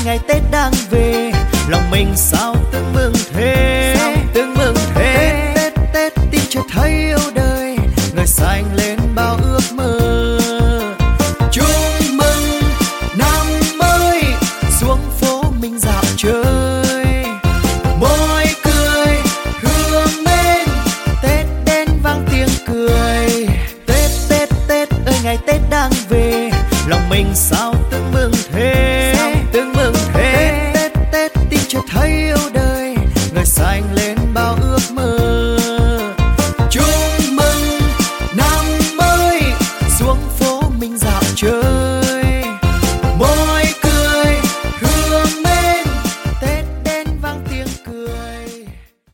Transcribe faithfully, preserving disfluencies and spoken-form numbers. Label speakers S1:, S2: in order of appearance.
S1: ngày Tết đang về, lòng mình sao tương bừng thế.